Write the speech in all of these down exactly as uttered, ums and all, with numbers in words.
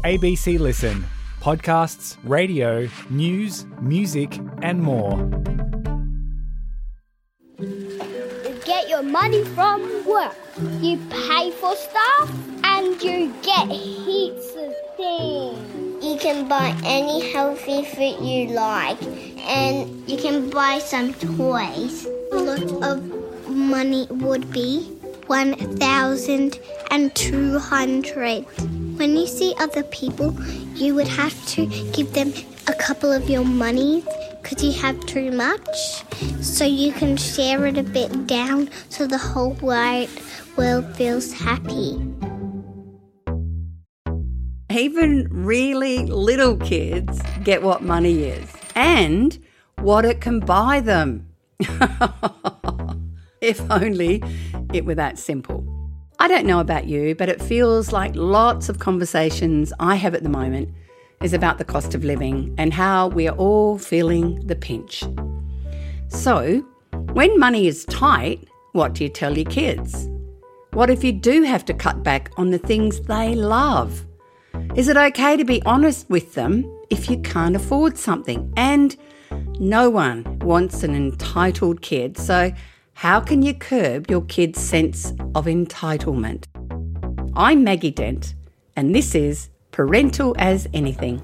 A B C Listen. Podcasts, radio, news, music and more. You get your money from work. You pay for stuff and you get heaps of things. You can buy any healthy food you like and you can buy some toys. A lot of money would be one thousand two hundred. When you see other people, you would have to give them a couple of your money because you have too much. So you can share it a bit down so the whole wide world feels happy. Even really little kids get what money is and what it can buy them. If only it were that simple. I don't know about you, but it feels like lots of conversations I have at the moment is about the cost of living and how we are all feeling the pinch. So, when money is tight, what do you tell your kids? What if you do have to cut back on the things they love? Is it okay to be honest with them if you can't afford something? And no one wants an entitled kid, so how can you curb your kid's sense of entitlement? I'm Maggie Dent, and this is Parental as Anything.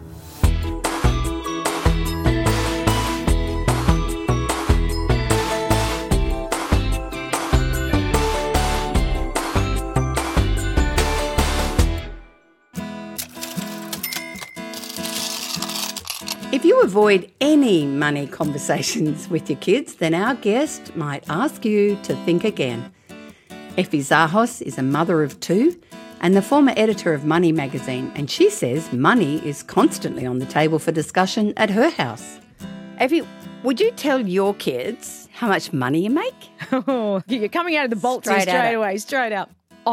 If you avoid any money conversations with your kids, then our guest might ask you to think again. Effie Zahos is a mother of two and the former editor of Money magazine, and she says money is constantly on the table for discussion at her house. Effie, would you tell your kids how much money you make? Oh, you're coming out of the bolts straight, straight away, straight up.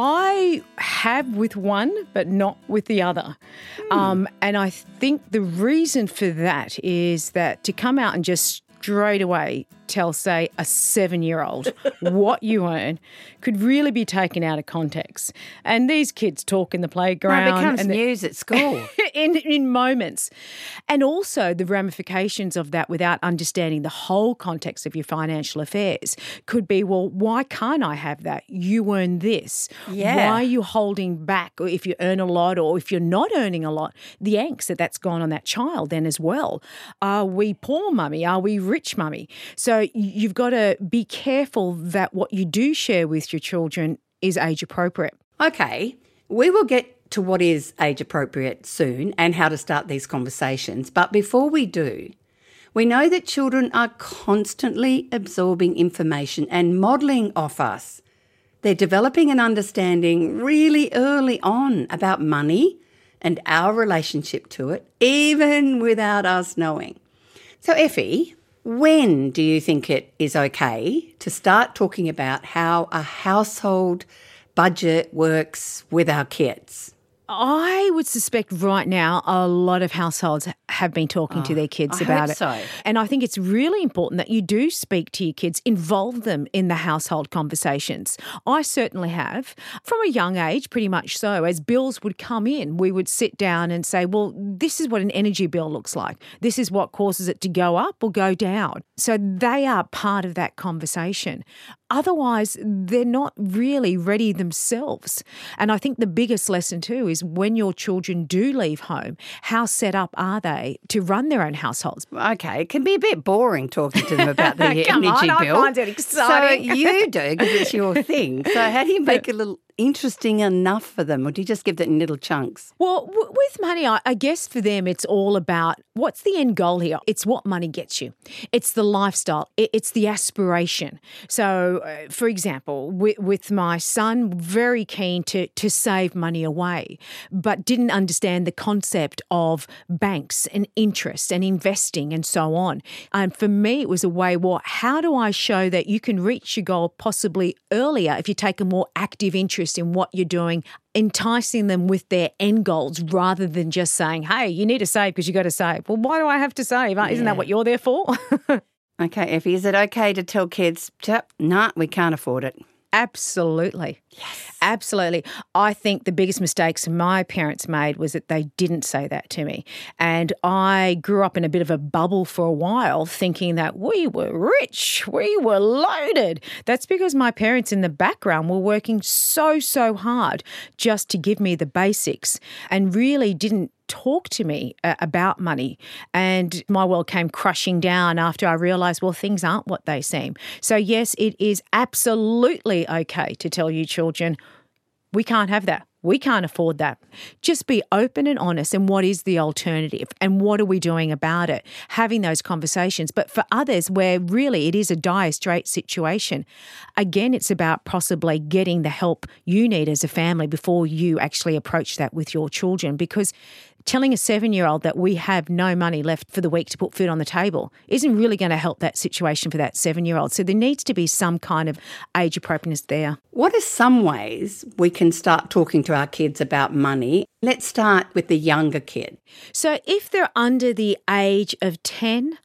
I have with one, but not with the other. Mm. Um, and I think the reason for that is that to come out and just straight away tell, say, a seven-year-old what you earn could really be taken out of context. And these kids talk in the playground. No, it becomes and news at school. in, in moments. And also the ramifications of that without understanding the whole context of your financial affairs could be, well, why can't I have that? You earn this. Yeah. Why are you holding back? Or if you earn a lot or if you're not earning a lot, the angst that that's gone on that child then as well. Are we poor mummy? Are we rich mummy? So So you've got to be careful that what you do share with your children is age appropriate. Okay, we will get to what is age appropriate soon and how to start these conversations. But before we do, we know that children are constantly absorbing information and modelling off us. They're developing an understanding really early on about money and our relationship to it, even without us knowing. So Effie, when do you think it is okay to start talking about how a household budget works with our kids? I would suspect right now a lot of households have been talking oh, to their kids I about hope it. So. And I think it's really important that you do speak to your kids, involve them in the household conversations. I certainly have. From a young age, pretty much so. As bills would come in, we would sit down and say, well, this is what an energy bill looks like. This is what causes it to go up or go down. So they are part of that conversation. Otherwise, they're not really ready themselves. And I think the biggest lesson too is when your children do leave home, how set up are they to run their own households? Okay, it can be a bit boring talking to them about the energy Come on, bill. I find it exciting. So you do because it's your thing. So how do you make it a little interesting enough for them, or do you just give it in little chunks? Well, w- with money, I, I guess for them it's all about what's the end goal here? It's what money gets you. It's the lifestyle. It, it's the aspiration. So, uh, for example, with, with my son, very keen to, to save money away, but didn't understand the concept of banks and interest and investing and so on. And for me, it was a way, well, how do I show that you can reach your goal possibly earlier if you take a more active interest in what you're doing, enticing them with their end goals rather than just saying, hey, you need to save because you got to save. Well, why do I have to save? Isn't Yeah. that what you're there for? Okay, Effie, is it okay to tell kids, no, nah, we can't afford it? Absolutely. Yes. Absolutely. I think the biggest mistakes my parents made was that they didn't say that to me. And I grew up in a bit of a bubble for a while thinking that we were rich, we were loaded. That's because my parents in the background were working so, so hard just to give me the basics and really didn't talk to me uh, about money. And my world came crushing down after I realised, well, things aren't what they seem. So yes, it is absolutely okay to tell you children, we can't have that. We can't afford that. Just be open and honest. And what is the alternative? And what are we doing about it? Having those conversations. But for others where really it is a dire straight situation, again, it's about possibly getting the help you need as a family before you actually approach that with your children. Because telling a seven-year-old that we have no money left for the week to put food on the table isn't really going to help that situation for that seven-year-old. So there needs to be some kind of age appropriateness there. What are some ways we can start talking to our kids about money? Let's start with the younger kid. So if they're under the age of ten,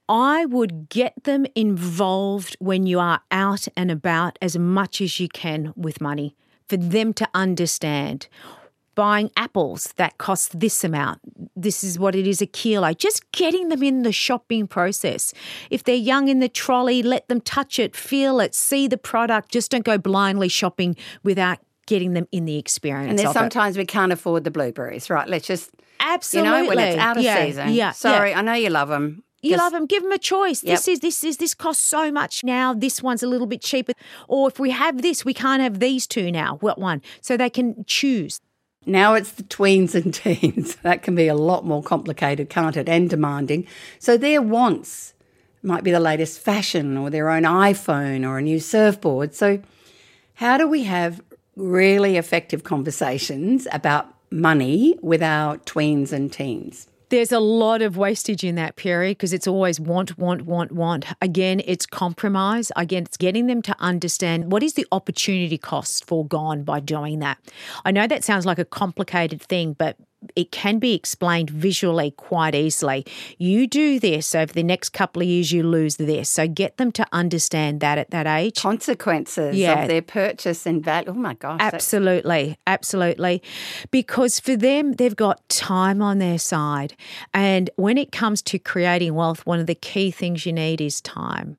I would get them involved when you are out and about as much as you can with money for them to understand. Buying apples, that costs this amount. This is what it is a kilo. Just getting them in the shopping process. If they're young in the trolley, let them touch it, feel it, see the product. Just don't go blindly shopping without getting them in the experience. And there's of sometimes it. we can't afford the blueberries, right? Let's just, Absolutely. you know, when it's out of yeah, season. Yeah, Sorry, yeah. I know you love them. You Just, love them. Give them a choice. Yep. This is this is this costs so much now. This one's a little bit cheaper. Or if we have this, we can't have these two now. What one? So they can choose. Now it's the tweens and teens. That can be a lot more complicated, can't it, and demanding. So their wants might be the latest fashion or their own iPhone or a new surfboard. So how do we have really effective conversations about money with our tweens and teens? There's a lot of wastage in that period because it's always want, want, want, want. Again, it's compromise. Again, it's getting them to understand what is the opportunity cost foregone by doing that. I know that sounds like a complicated thing, but it can be explained visually quite easily. You do this, over the next couple of years you lose this. So get them to understand that at that age. Consequences yeah. of their purchase and value. Oh my gosh. Absolutely, absolutely. Because for them, they've got time on their side. And when it comes to creating wealth, one of the key things you need is time.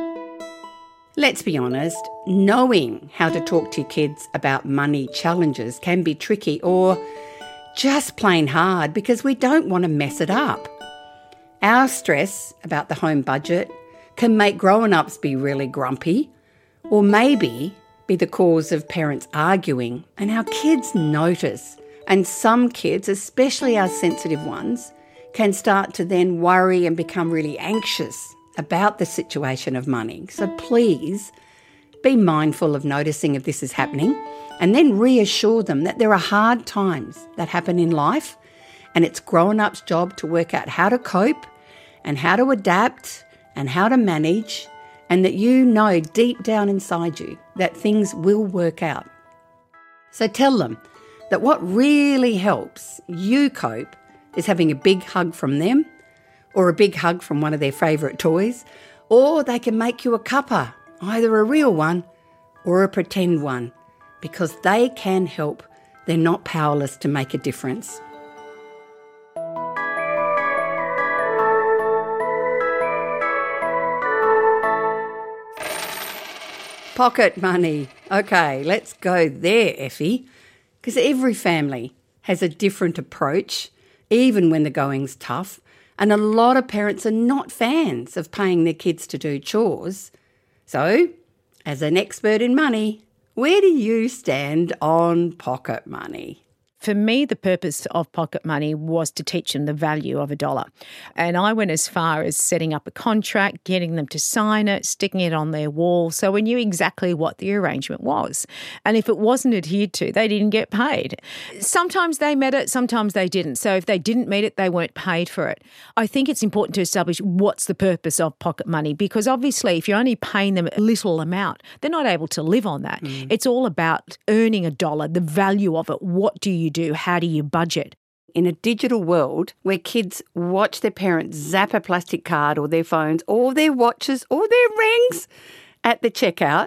Let's be honest, knowing how to talk to your kids about money challenges can be tricky or just plain hard because we don't want to mess it up. Our stress about the home budget can make grown-ups be really grumpy or maybe be the cause of parents arguing, and our kids notice. And some kids, especially our sensitive ones, can start to then worry and become really anxious about the situation of money. So please be mindful of noticing if this is happening and then reassure them that there are hard times that happen in life and it's grown-ups' job to work out how to cope and how to adapt and how to manage, and that you know deep down inside you that things will work out. So tell them that what really helps you cope is having a big hug from them or a big hug from one of their favourite toys, or they can make you a cuppa, either a real one or a pretend one, because they can help. They're not powerless to make a difference. Pocket money. Okay, let's go there, Effie, because every family has a different approach, even when the going's tough. And a lot of parents are not fans of paying their kids to do chores. So, as an expert in money, where do you stand on pocket money? For me, the purpose of pocket money was to teach them the value of a dollar. And I went as far as setting up a contract, getting them to sign it, sticking it on their wall, so we knew exactly what the arrangement was. And if it wasn't adhered to, they didn't get paid. Sometimes they met it, sometimes they didn't. So if they didn't meet it, they weren't paid for it. I think it's important to establish what's the purpose of pocket money, because obviously if you're only paying them a little amount, they're not able to live on that. Mm. It's all about earning a dollar, the value of it. What do you do? How do you budget? In a digital world where kids watch their parents zap a plastic card or their phones or their watches or their rings at the checkout,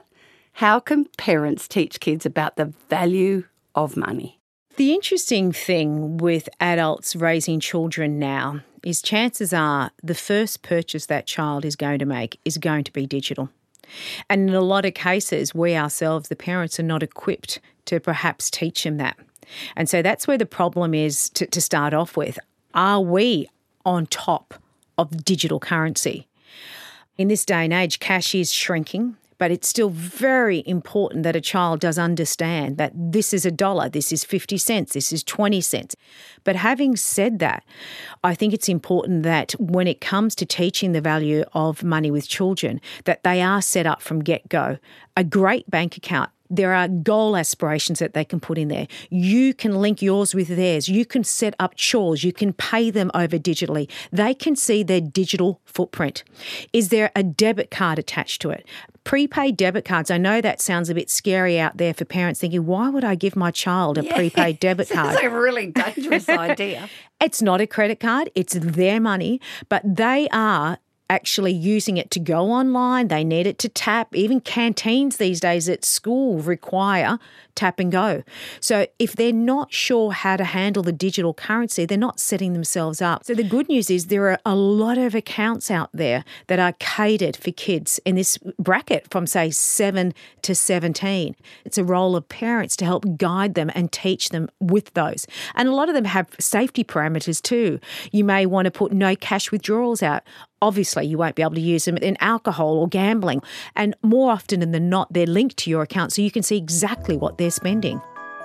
How can parents teach kids about the value of money? The interesting thing with adults raising children now is chances are the first purchase that child is going to make is going to be digital. And in a lot of cases, we ourselves, the parents, are not equipped to perhaps teach them that. And so that's where the problem is to, to start off with. Are we on top of digital currency? In this day and age, cash is shrinking, but it's still very important that a child does understand that this is a dollar, this is fifty cents, this is twenty cents. But having said that, I think it's important that when it comes to teaching the value of money with children, that they are set up from get-go. A great bank account. There are goal aspirations that they can put in there. You can link yours with theirs. You can set up chores. You can pay them over digitally. They can see their digital footprint. Is there a debit card attached to it? Prepaid debit cards. I know that sounds a bit scary out there for parents thinking, why would I give my child a yeah, prepaid debit card? It's a really dangerous idea. It's not a credit card. It's their money, but they are actually using it to go online. They need it to tap. Even canteens these days at school require tap and go. So if they're not sure how to handle the digital currency, they're not setting themselves up. So the good news is there are a lot of accounts out there that are catered for kids in this bracket from, say, seven to seventeen. It's a role of parents to help guide them and teach them with those. And a lot of them have safety parameters too. You may want to put no cash withdrawals out. Obviously, you won't be able to use them in alcohol or gambling. And more often than not, they're linked to your account so you can see exactly what they're spending.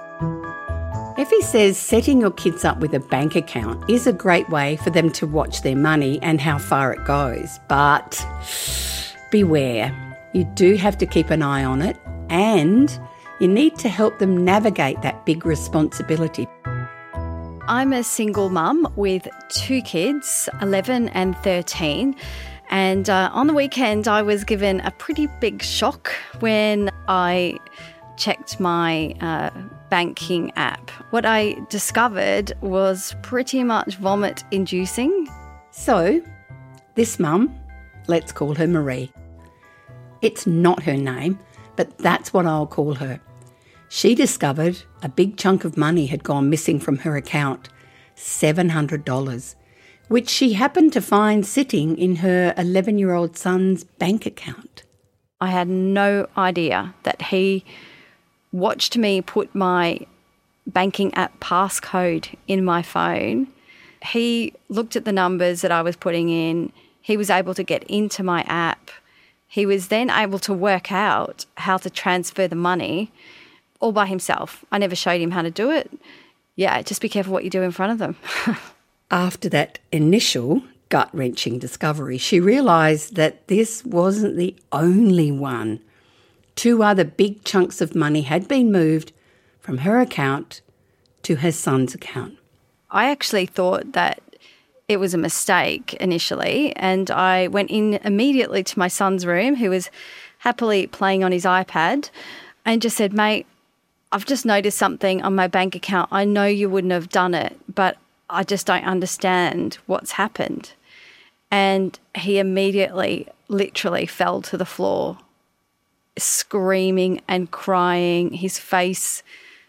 Effie says setting your kids up with a bank account is a great way for them to watch their money and how far it goes. But beware, you do have to keep an eye on it and you need to help them navigate that big responsibility. I'm a single mum with two kids, eleven and thirteen. And uh, on the weekend, I was given a pretty big shock when I checked my uh, banking app. What I discovered was pretty much vomit-inducing. So, this mum, let's call her Marie. It's not her name, but that's what I'll call her. She discovered a big chunk of money had gone missing from her account, seven hundred dollars, which she happened to find sitting in her eleven-year-old son's bank account. I had no idea that he watched me put my banking app passcode in my phone. He looked at the numbers that I was putting in. He was able to get into my app. He was then able to work out how to transfer the money all by himself. I never showed him how to do it. Yeah, just be careful what you do in front of them. After that initial gut-wrenching discovery, she realised that this wasn't the only one. Two other big chunks of money had been moved from her account to her son's account. I actually thought that it was a mistake initially, and I went in immediately to my son's room, who was happily playing on his iPad, and just said, mate, I've just noticed something on my bank account. I know you wouldn't have done it, but I just don't understand what's happened. And he immediately, literally fell to the floor, screaming and crying. His face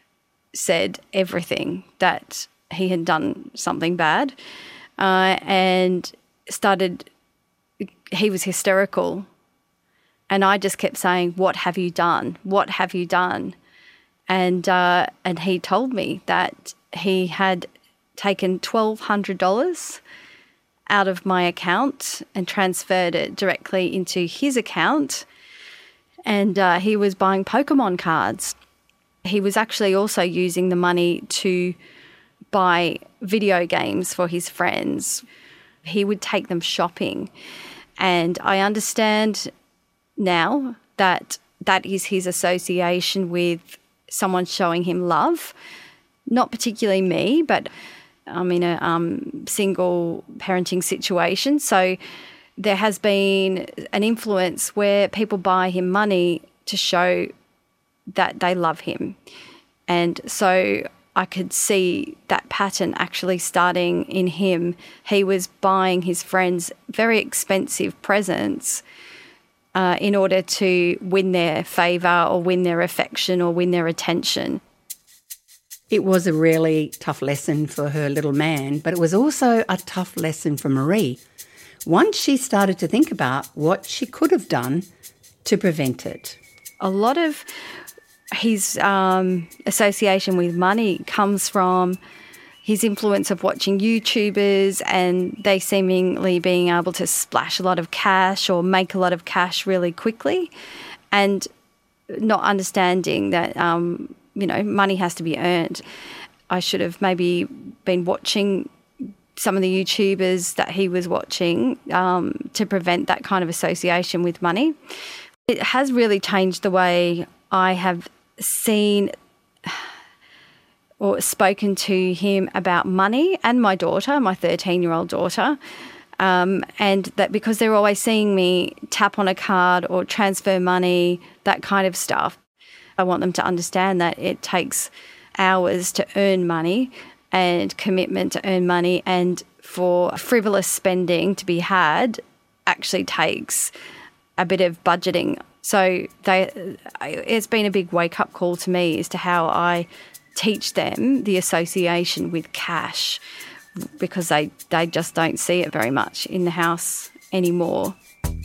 said everything, that he had done something bad, uh, and started, he was hysterical. And I just kept saying, what have you done? What have you done? And uh, and he told me that he had taken twelve hundred dollars out of my account and transferred it directly into his account. And uh, he was buying Pokemon cards. He was actually also using the money to buy video games for his friends. He would take them shopping. And I understand now that that is his association with someone showing him love, not particularly me, but I'm in a um, single parenting situation. So there has been an influence where people buy him money to show that they love him. And so I could see that pattern actually starting in him. He was buying his friends very expensive presents uh, in order to win their favour or win their affection or win their attention. It was a really tough lesson for her little man, but it was also a tough lesson for Marie. Once she started to think about what she could have done to prevent it. A lot of his um, association with money comes from his influence of watching YouTubers and they seemingly being able to splash a lot of cash or make a lot of cash really quickly, and not understanding that, um, you know, money has to be earned. I should have maybe been watching some of the YouTubers that he was watching um, to prevent that kind of association with money. It has really changed the way I have seen or spoken to him about money and my daughter, my thirteen-year-old daughter, um, and that because they're always seeing me tap on a card or transfer money, that kind of stuff. I want them to understand that it takes hours to earn money and commitment to earn money, and for frivolous spending to be had actually takes a bit of budgeting. So they, it's been a big wake-up call to me as to how I teach them the association with cash, because they, they just don't see it very much in the house anymore.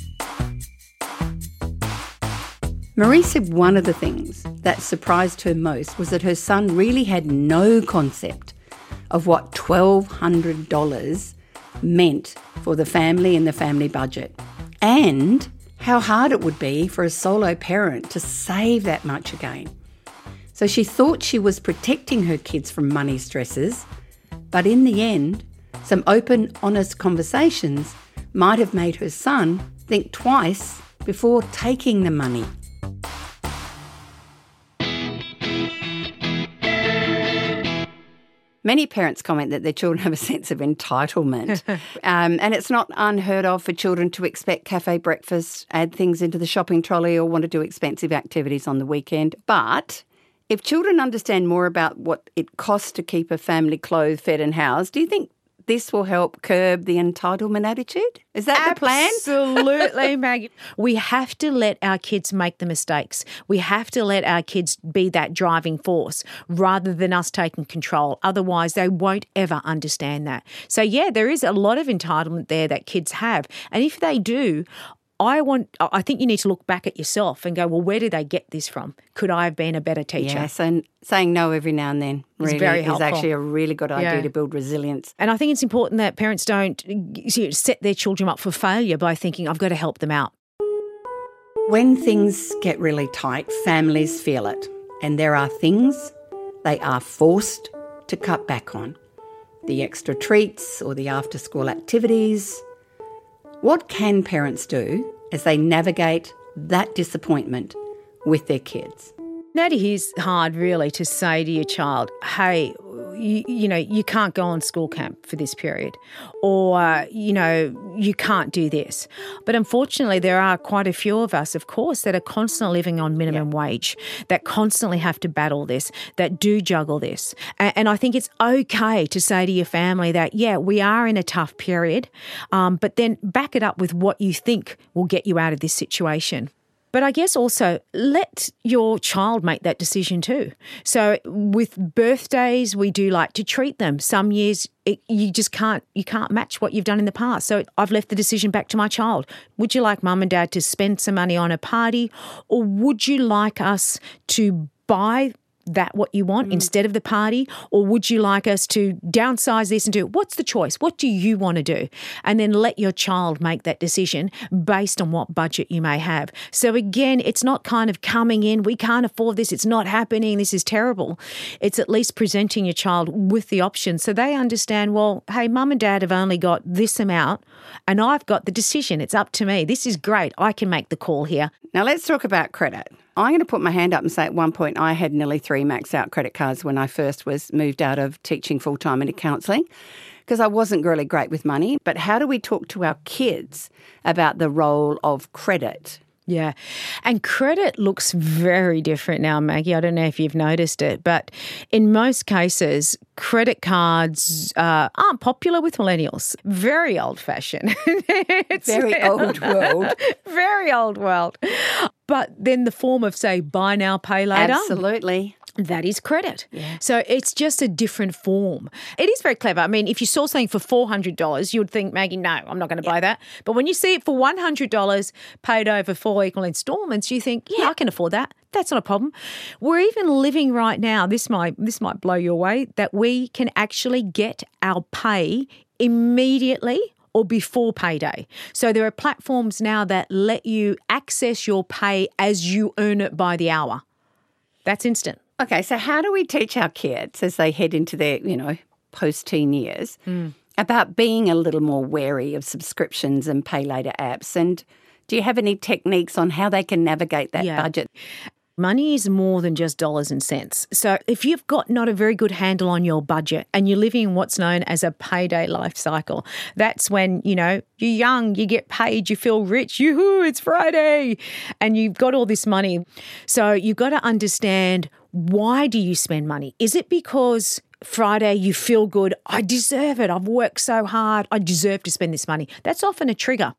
Marie said one of the things that surprised her most was that her son really had no concept of what twelve hundred dollars meant for the family and the family budget, and how hard it would be for a solo parent to save that much again. So she thought she was protecting her kids from money stresses, but in the end, some open, honest conversations might have made her son think twice before taking the money. Many parents comment that their children have a sense of entitlement. um, and it's not unheard of for children to expect cafe breakfast, add things into the shopping trolley, or want to do expensive activities on the weekend. But if children understand more about what it costs to keep a family clothed, fed and housed, do you think this will help curb the entitlement attitude? Is that the plan? Absolutely, Maggie. We have to let our kids make the mistakes. We have to let our kids be that driving force rather than us taking control. Otherwise, they won't ever understand that. So, yeah, there is a lot of entitlement there that kids have. And if they do, I want. I think you need to look back at yourself and go, well, where did they get this from? Could I have been a better teacher? Yes, and saying no every now and then really very is helpful. actually a really good idea Yeah. to build resilience. And I think it's important that parents don't set their children up for failure by thinking, I've got to help them out. When things get really tight, families feel it. And there are things they are forced to cut back on. The extra treats or the after-school activities. What can parents do as they navigate that disappointment with their kids? That is hard, really, to say to your child, hey, you, you know, you can't go on school camp for this period, or, uh, you know, you can't do this. But unfortunately, there are quite a few of us, of course, that are constantly living on minimum yeah. wage, that constantly have to battle this, that do juggle this. And, and I think it's okay to say to your family that, yeah, we are in a tough period, um, but then back it up with what you think will get you out of this situation. But I guess also let your child make that decision too. So with birthdays, we do like to treat them. Some years it, you just can't you can't match what you've done in the past. So I've left the decision back to my child. Would you like mum and dad to spend some money on a party, or would you like us to buy that what you want mm. instead of the party? Or would you like us to downsize this and do, what's the choice? What do you want to do? And then let your child make that decision based on what budget you may have. So again, it's not kind of coming in, we can't afford this, it's not happening, this is terrible. It's at least presenting your child with the options so they understand, well, hey, mum and dad have only got this amount and I've got the decision. It's up to me. This is great. I can make the call here. Now let's talk about credit. I'm going to put my hand up and say at one point I had nearly three maxed out credit cards when I first was moved out of teaching full-time into counselling, because I wasn't really great with money. But how do we talk to our kids about the role of credit Yeah. And credit looks very different now, Maggie. I don't know if you've noticed it, but in most cases, credit cards uh, aren't popular with millennials. Very old-fashioned. It's Very old world. Very old world. But then the form of, say, buy now, pay later. Absolutely. That is credit. Yeah. So it's just a different form. It is very clever. I mean, if you saw something for four hundred dollars, you would think, Maggie, no, I'm not going to yeah. buy that. But when you see it for one hundred dollars paid over four equal installments, you think, yeah, I can afford that. That's not a problem. We're even living right now, this might, this might blow you away, that we can actually get our pay immediately or before payday. So there are platforms now that let you access your pay as you earn it by the hour. That's instant. Okay, so how do we teach our kids as they head into their, you know, post-teen years mm. about being a little more wary of subscriptions and pay later apps? And do you have any techniques on how they can navigate that yeah. budget? Money is more than just dollars and cents. So if you've got not a very good handle on your budget and you're living in what's known as a payday life cycle, that's when, you know, you're young, you get paid, you feel rich, yoo-hoo, it's Friday, and you've got all this money. So you've got to understand, why do you spend money? Is it because Friday you feel good, I deserve it, I've worked so hard, I deserve to spend this money? That's often a trigger.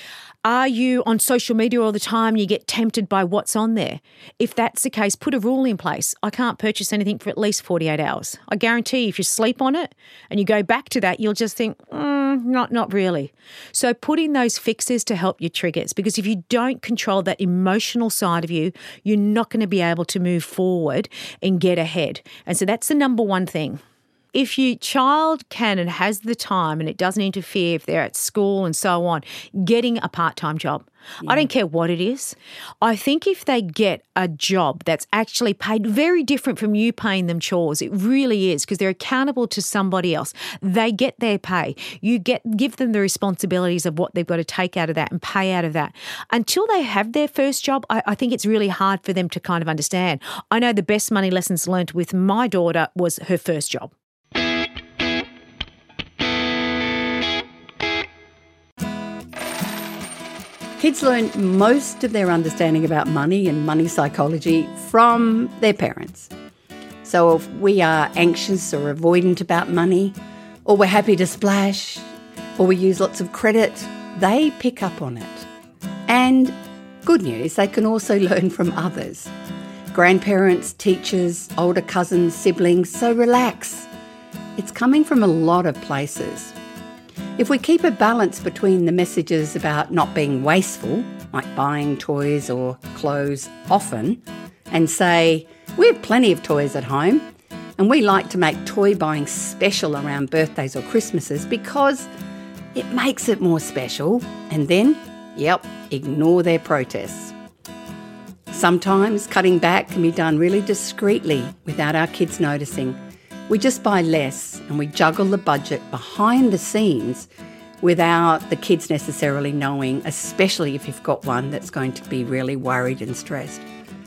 Are you on social media all the time? You get tempted by what's on there. If that's the case, put a rule in place. I can't purchase anything for at least forty-eight hours. I guarantee if you sleep on it and you go back to that, you'll just think, mm, not, not really. So put in those fixes to help your triggers, because if you don't control that emotional side of you, you're not going to be able to move forward and get ahead. And so that's the number one thing. If your child can and has the time and it doesn't interfere if they're at school and so on, getting a part-time job. Yeah. I don't care what it is. I think if they get a job that's actually paid very different from you paying them chores, it really is, because they're accountable to somebody else. They get their pay. You get give them the responsibilities of what they've got to take out of that and pay out of that. Until they have their first job, I, I think it's really hard for them to kind of understand. I know the best money lessons learned with my daughter was her first job. Kids learn most of their understanding about money and money psychology from their parents. So if we are anxious or avoidant about money, or we're happy to splash, or we use lots of credit, they pick up on it. And good news, they can also learn from others. Grandparents, teachers, older cousins, siblings, so relax. It's coming from a lot of places. If we keep a balance between the messages about not being wasteful, like buying toys or clothes often, and say, we have plenty of toys at home, and we like to make toy buying special around birthdays or Christmases because it makes it more special, and then, yep, ignore their protests. Sometimes cutting back can be done really discreetly without our kids noticing. We just buy less and we juggle the budget behind the scenes without the kids necessarily knowing, especially if you've got one that's going to be really worried and stressed.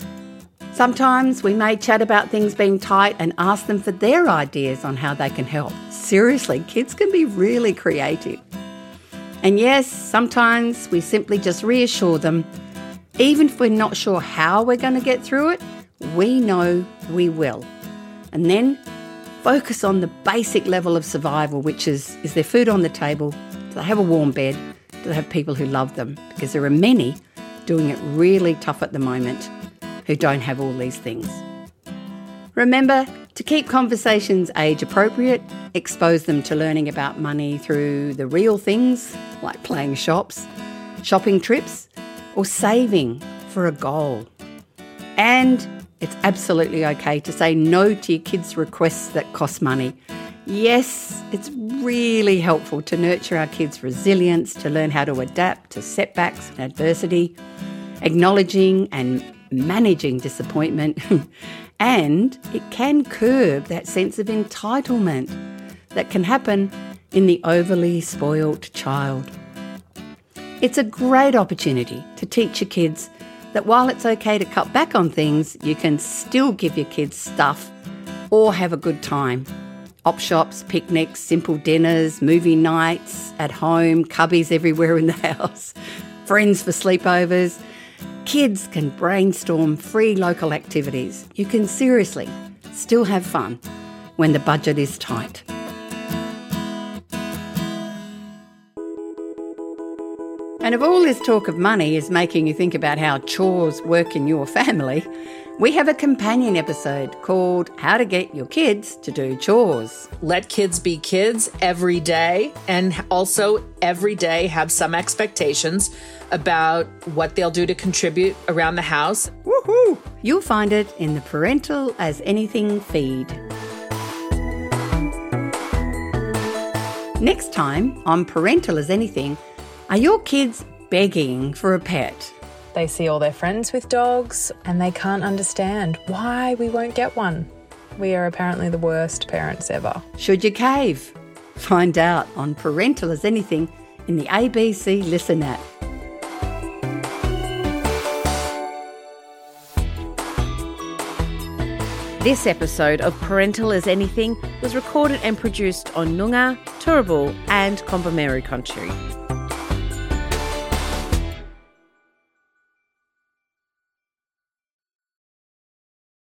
Sometimes we may chat about things being tight and ask them for their ideas on how they can help. Seriously, kids can be really creative. And yes, sometimes we simply just reassure them, even if we're not sure how we're going to get through it, we know we will. And then focus on the basic level of survival, which is, is there food on the table? Do they have a warm bed? Do they have people who love them? Because there are many doing it really tough at the moment who don't have all these things. Remember to keep conversations age appropriate, expose them to learning about money through the real things like playing shops, shopping trips, or saving for a goal. And it's absolutely okay to say no to your kids' requests that cost money. Yes, it's really helpful to nurture our kids' resilience, to learn how to adapt to setbacks and adversity, acknowledging and managing disappointment. And it can curb that sense of entitlement that can happen in the overly spoilt child. It's a great opportunity to teach your kids that while it's okay to cut back on things, you can still give your kids stuff or have a good time. Op shops, picnics, simple dinners, movie nights at home, cubbies everywhere in the house, friends for sleepovers. kids can brainstorm free local activities. You can seriously still have fun when the budget is tight. And if all this talk of money is making you think about how chores work in your family, we have a companion episode called How to Get Your Kids to Do Chores. Let kids be kids every day, and also every day have some expectations about what they'll do to contribute around the house. Woohoo! You'll find it in the Parental as Anything feed. Next time on Parental as Anything, are your kids begging for a pet? They see all their friends with dogs and they can't understand why we won't get one. We are apparently the worst parents ever. Should you cave? Find out on Parental as Anything in the A B C Listen app. This episode of Parental as Anything was recorded and produced on Noongar, Turrbal and Kombumerri country.